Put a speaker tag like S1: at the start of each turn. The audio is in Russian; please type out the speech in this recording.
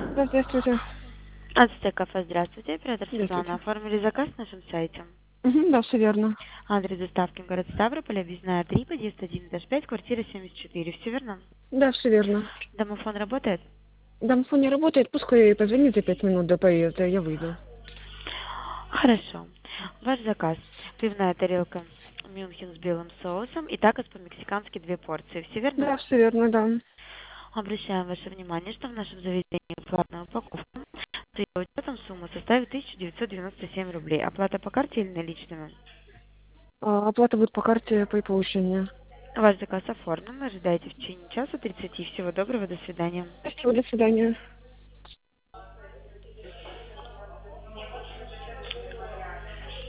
S1: Да, здравствуйте.
S2: Ацтек кафе, здравствуйте. Оператор Светлана.
S1: Здравствуйте.
S2: Оформили заказ на нашем сайте.
S1: Мгм, да, все верно.
S2: Адрес доставки город Ставрополь, объездная 3, подъезд 1-5, квартира 74. Все верно?
S1: Да, все верно.
S2: Домофон работает?
S1: Домофон не работает, пускай позвонит за 5 минут до поезда, я выйду.
S2: Хорошо. Ваш заказ. Пивная тарелка Мюнхен с белым соусом и такос по-мексикански 2 порции. Все верно?
S1: Да, все верно, да.
S2: Обращаем ваше внимание, что в нашем заведении платная упаковка. С ее учетом сумма составит 1997 рублей. Оплата по карте или наличными?
S1: Оплата будет по карте по получению.
S2: Ваш заказ оформлен. Ожидайте в течение часа 30. Всего доброго. До свидания.
S1: Спасибо, до свидания.